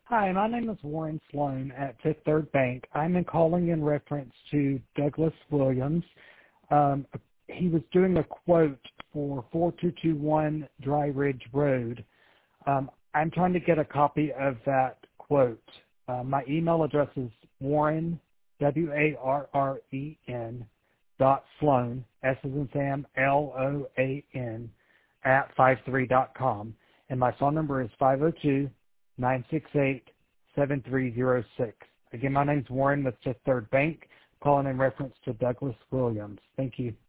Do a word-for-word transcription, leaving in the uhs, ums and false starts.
Hi, my name is Warren Sloan at Fifth Third Bank. I'm calling in reference to Douglas Williams. Um, he was doing a quote for four two two one Dry Ridge Road. Um, I'm trying to get a copy of that quote. Uh, my email address is Warren, W A R R E N, dot Sloan, S as in Sam, L O A N, at five three dot com. And my phone number is five oh two, nine six eight, seven three zero six. Again, my name's Warren with Fifth Third Bank, calling in reference to Douglas Williams. Thank you.